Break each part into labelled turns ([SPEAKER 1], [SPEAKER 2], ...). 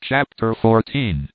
[SPEAKER 1] Chapter 14,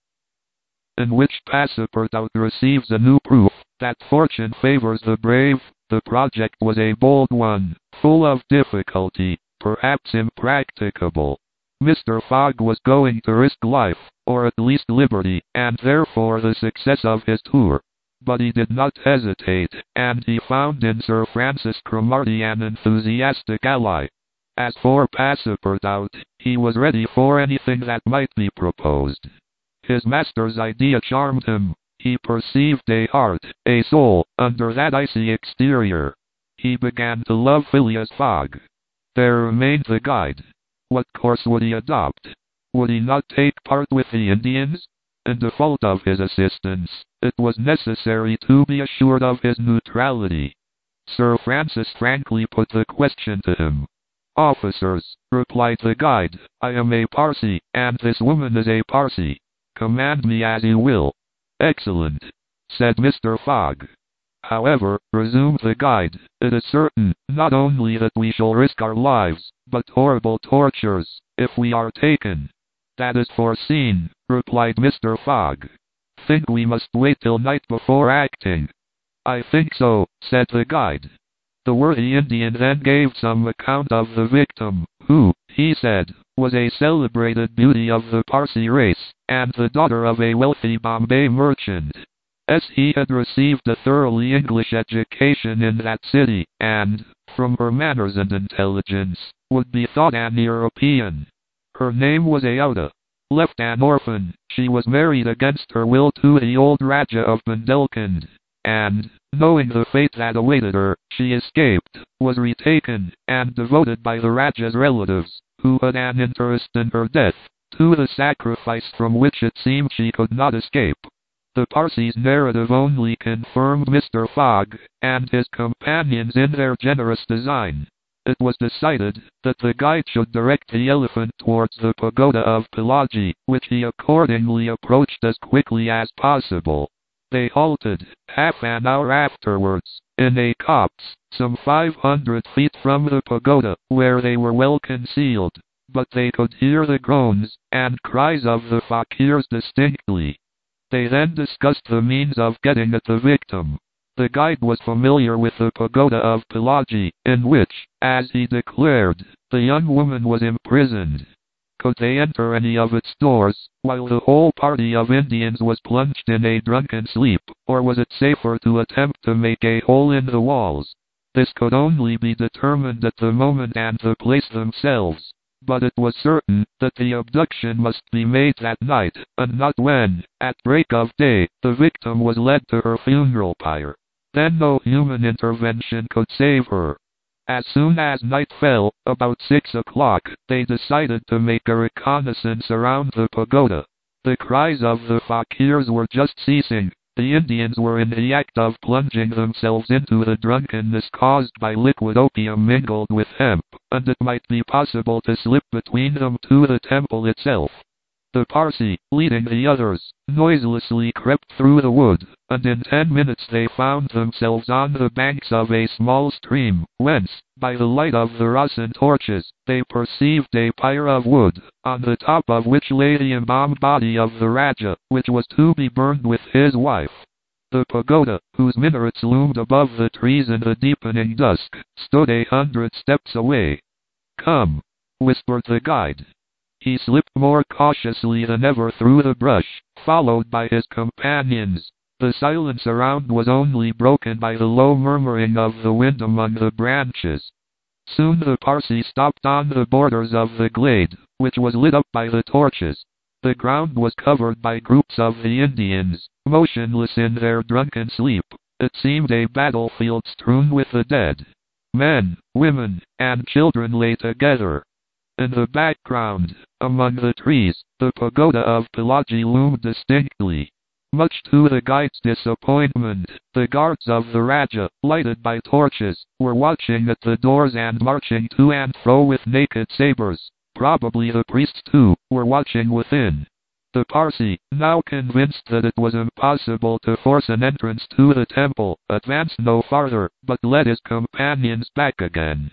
[SPEAKER 1] in which Passepartout receives a new proof that fortune favors the brave. The project was a bold one, full of difficulty, perhaps impracticable. Mr. Fogg was going to risk life, or at least liberty, and therefore the success of his tour. But he did not hesitate, and he found in Sir Francis Cromarty an enthusiastic ally. As for Passepartout, he was ready for anything that might be proposed. His master's idea charmed him. He perceived a heart, a soul, under that icy exterior. He began to love Phileas Fogg. There remained the guide. What course would he adopt? Would he not take part with the Indians? In default of his assistance, it was necessary to be assured of his neutrality. Sir Francis frankly put the question to him. "Officers," replied the guide, "I am a Parsee, and this woman is a Parsee. Command me as you will." "Excellent," said Mr. Fogg. "However," resumed the guide, "it is certain, not only that we shall risk our lives, but horrible tortures, if we are taken." "That is foreseen," replied Mr. Fogg. "Think we must wait till night before acting?" "I think so," said the guide. The worthy Indian then gave some account of the victim, who, he said, was a celebrated beauty of the Parsee race, and the daughter of a wealthy Bombay merchant. As he had received a thoroughly English education in that city, and, from her manners and intelligence, would be thought an European. Her name was Aouda. Left an orphan, she was married against her will to the old Rajah of Bundelkhand, and, knowing the fate that awaited her, she escaped, was retaken, and devoted by the Rajah's relatives, who had an interest in her death, to the sacrifice from which it seemed she could not escape. The Parsee's narrative only confirmed Mr. Fogg and his companions in their generous design. It was decided that the guide should direct the elephant towards the pagoda of Pillaji, which he accordingly approached as quickly as possible. They halted, half an hour afterwards, in a copse, some 500 feet from the pagoda, where they were well concealed, but they could hear the groans and cries of the fakirs distinctly. They then discussed the means of getting at the victim. The guide was familiar with the pagoda of Pillaji, in which, as he declared, the young woman was imprisoned. Could they enter any of its doors, while the whole party of Indians was plunged in a drunken sleep, or was it safer to attempt to make a hole in the walls? This could only be determined at the moment and the place themselves, but it was certain that the abduction must be made that night, and not when, at break of day, the victim was led to her funeral pyre. Then no human intervention could save her. As soon as night fell, about 6 o'clock, they decided to make a reconnaissance around the pagoda. The cries of the fakirs were just ceasing. The Indians were in the act of plunging themselves into the drunkenness caused by liquid opium mingled with hemp, and it might be possible to slip between them to the temple itself. The Parsee, leading the others, noiselessly crept through the wood, and in 10 minutes they found themselves on the banks of a small stream, whence, by the light of the Rasan torches, they perceived a pyre of wood, on the top of which lay the embalmed body of the Rajah, which was to be burned with his wife. The pagoda, whose minarets loomed above the trees in the deepening dusk, stood 100 steps away. "Come," whispered the guide. He slipped more cautiously than ever through the brush, followed by his companions. The silence around was only broken by the low murmuring of the wind among the branches. Soon the Parsee stopped on the borders of the glade, which was lit up by the torches. The ground was covered by groups of the Indians, motionless in their drunken sleep. It seemed a battlefield strewn with the dead. Men, women, and children lay together. In the background, among the trees, the pagoda of Pillaji loomed distinctly. Much to the guide's disappointment, the guards of the Rajah, lighted by torches, were watching at the doors and marching to and fro with naked sabers. Probably the priests too were watching within. The Parsee, now convinced that it was impossible to force an entrance to the temple, advanced no farther, but led his companions back again.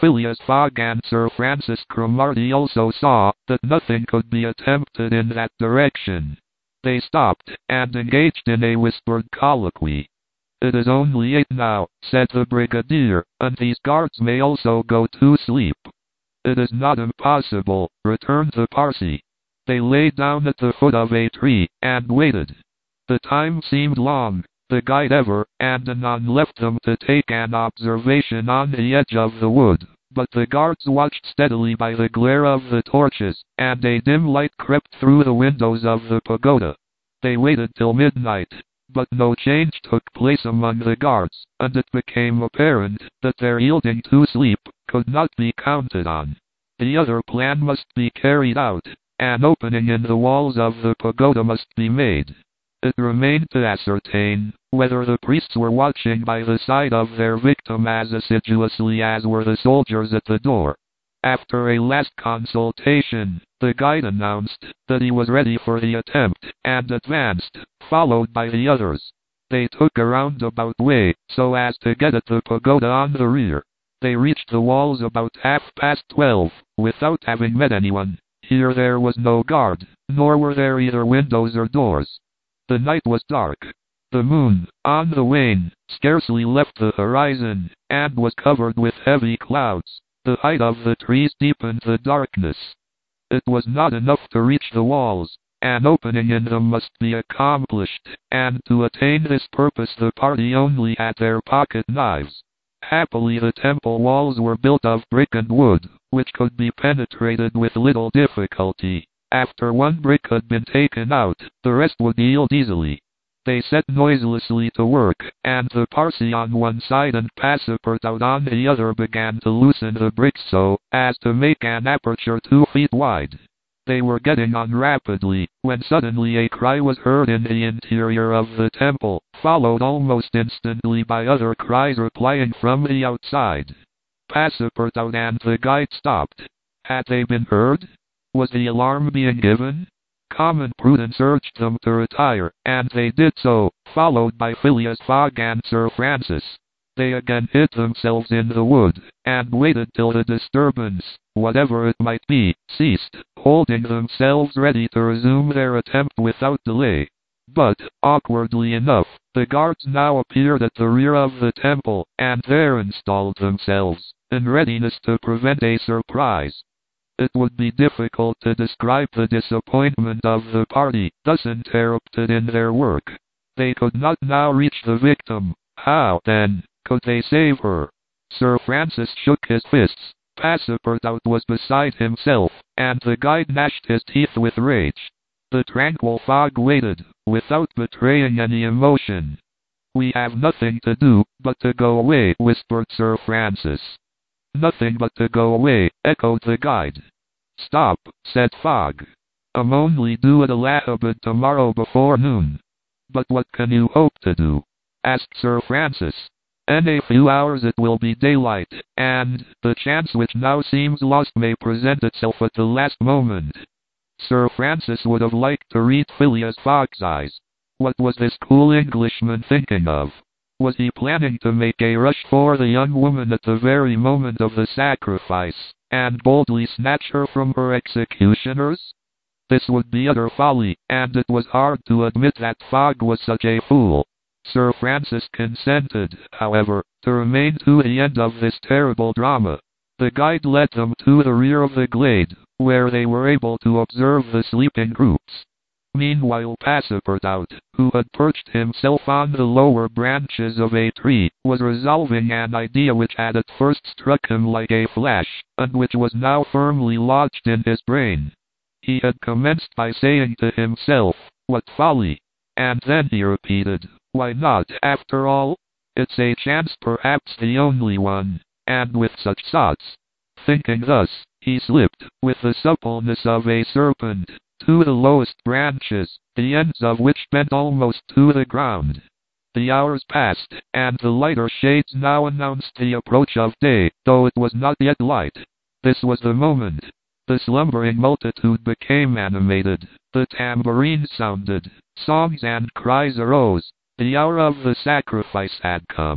[SPEAKER 1] Phileas Fogg and Sir Francis Cromarty also saw that nothing could be attempted in that direction. They stopped, and engaged in a whispered colloquy. "It is only 8 now," said the brigadier, "and these guards may also go to sleep." "It is not impossible," returned the Parsee. They lay down at the foot of a tree, and waited. The time seemed long. The guide ever and anon left them to take an observation on the edge of the wood, but the guards watched steadily by the glare of the torches, and a dim light crept through the windows of the pagoda. They waited till midnight, but no change took place among the guards, and it became apparent that their yielding to sleep could not be counted on. The other plan must be carried out. An opening in the walls of the pagoda must be made. It remained to ascertain whether the priests were watching by the side of their victim as assiduously as were the soldiers at the door. After a last consultation, the guide announced that he was ready for the attempt, and advanced, followed by the others. They took a roundabout way, so as to get at the pagoda on the rear. They reached the walls about 12:30, without having met anyone. Here there was no guard, nor were there either windows or doors. The night was dark. The moon, on the wane, scarcely left the horizon, and was covered with heavy clouds. The height of the trees deepened the darkness. It was not enough to reach the walls. An opening in them must be accomplished, and to attain this purpose the party only had their pocket knives. Happily the temple walls were built of brick and wood, which could be penetrated with little difficulty. After one brick had been taken out, the rest would yield easily. They set noiselessly to work, and the Parsee on one side and Passepartout on the other began to loosen the bricks so as to make an aperture 2 feet wide. They were getting on rapidly, when suddenly a cry was heard in the interior of the temple, followed almost instantly by other cries replying from the outside. Passepartout and the guide stopped. Had they been heard? Was the alarm being given? Common prudence urged them to retire, and they did so, followed by Phileas Fogg and Sir Francis. They again hid themselves in the wood, and waited till the disturbance, whatever it might be, ceased, holding themselves ready to resume their attempt without delay. But, awkwardly enough, the guards now appeared at the rear of the temple, and there installed themselves, in readiness to prevent a surprise. It would be difficult to describe the disappointment of the party, thus interrupted in their work. They could not now reach the victim. How, then, could they save her? Sir Francis shook his fists. Passepartout was beside himself, and the guide gnashed his teeth with rage. The tranquil Fogg waited, without betraying any emotion. "We have nothing to do but to go away," whispered Sir Francis. "Nothing but to go away," echoed the guide. "Stop," said Fogg. "I'm only due at Allahabad tomorrow before noon." "But what can you hope to do?" asked Sir Francis. "In a few hours it will be daylight, and the chance which now seems lost may present itself at the last moment." Sir Francis would have liked to read Phileas Fogg's eyes. What was this cool Englishman thinking of? Was he planning to make a rush for the young woman at the very moment of the sacrifice, and boldly snatch her from her executioners? This would be utter folly, and it was hard to admit that Fogg was such a fool. Sir Francis consented, however, to remain to the end of this terrible drama. The guide led them to the rear of the glade, where they were able to observe the sleeping groups. Meanwhile Passepartout, who had perched himself on the lower branches of a tree, was resolving an idea which had at first struck him like a flash, and which was now firmly lodged in his brain. He had commenced by saying to himself, "What folly!" And then he repeated, "Why not, after all? It's a chance, perhaps the only one." And with such thoughts, thinking thus, he slipped, with the suppleness of a serpent, to the lowest branches, the ends of which bent almost to the ground. The hours passed, and the lighter shades now announced the approach of day, though it was not yet light. This was the moment. The slumbering multitude became animated. The tambourine sounded. Songs and cries arose. The hour of the sacrifice had come.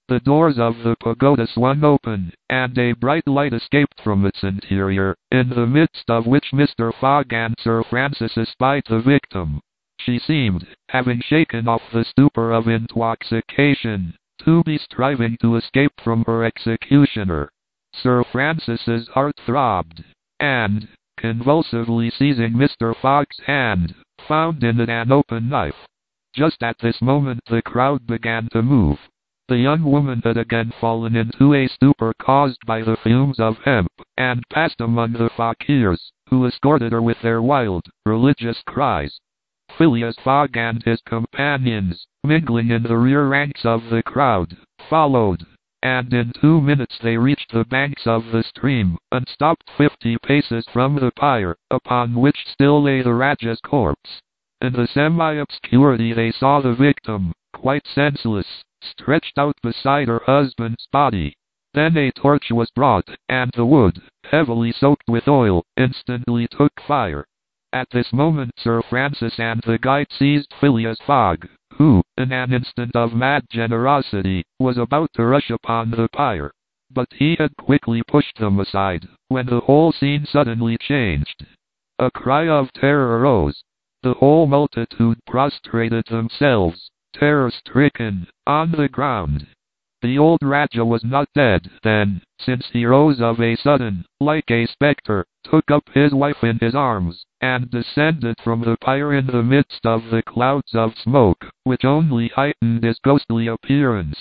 [SPEAKER 1] The doors of the pagoda swung open, and a bright light escaped from its interior, in the midst of which Mr. Fogg and Sir Francis espied the victim. She seemed, having shaken off the stupor of intoxication, to be striving to escape from her executioner. Sir Francis's heart throbbed, and, convulsively seizing Mr. Fogg's hand, found in it an open knife. Just at this moment the crowd began to move. The young woman had again fallen into a stupor caused by the fumes of hemp, and passed among the fakirs, who escorted her with their wild, religious cries. Phileas Fogg and his companions, mingling in the rear ranks of the crowd, followed, and in 2 minutes they reached the banks of the stream, and stopped 50 paces from the pyre, upon which still lay the Rajah's corpse. In the semi-obscurity they saw the victim, quite senseless, stretched out beside her husband's body. Then a torch was brought, and the wood, heavily soaked with oil, instantly took fire. At this moment Sir Francis and the guide seized Phileas Fogg, who, in an instant of mad generosity, was about to rush upon the pyre. But he had quickly pushed them aside, when the whole scene suddenly changed. A cry of terror arose. The whole multitude prostrated themselves, terror-stricken, on the ground. The old Rajah was not dead, then, since he rose of a sudden, like a spectre, took up his wife in his arms, and descended from the pyre in the midst of the clouds of smoke, which only heightened his ghostly appearance.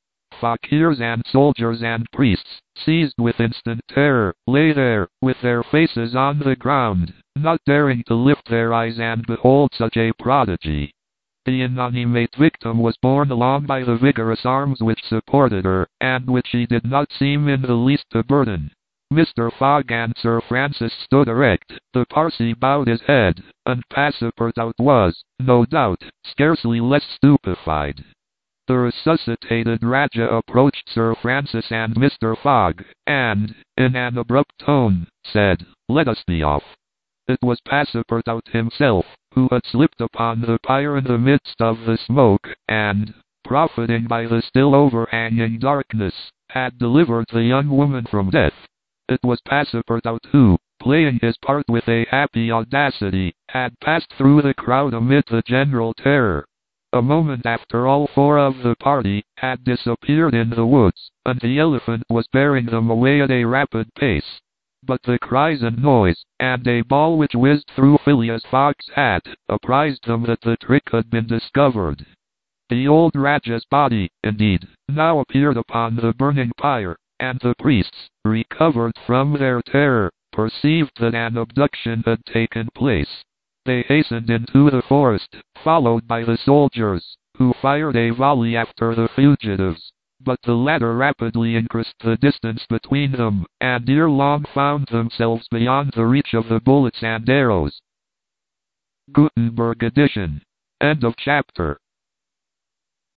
[SPEAKER 1] Fakirs and soldiers and priests, seized with instant terror, lay there, with their faces on the ground, not daring to lift their eyes and behold such a prodigy. The inanimate victim was borne along by the vigorous arms which supported her, and which she did not seem in the least to burden. Mr. Fogg and Sir Francis stood erect, the Parsee bowed his head, and Passepartout was, no doubt, scarcely less stupefied. The resuscitated Rajah approached Sir Francis and Mr. Fogg, and, in an abrupt tone, said, "Let us be off." It was Passepartout himself, who had slipped upon the pyre in the midst of the smoke, and, profiting by the still overhanging darkness, had delivered the young woman from death. It was Passepartout who, playing his part with a happy audacity, had passed through the crowd amid the general terror. A moment after all 4 of the party had disappeared in the woods, and the elephant was bearing them away at a rapid pace. But the cries and noise, and a ball which whizzed through Phileas Fogg's hat, apprised them that the trick had been discovered. The old Rajah's body, indeed, now appeared upon the burning pyre, and the priests, recovered from their terror, perceived that an abduction had taken place. They hastened into the forest, followed by the soldiers, who fired a volley after the fugitives. But the latter rapidly increased the distance between them, and ere long found themselves beyond the reach of the bullets and arrows. Gutenberg edition. End of chapter.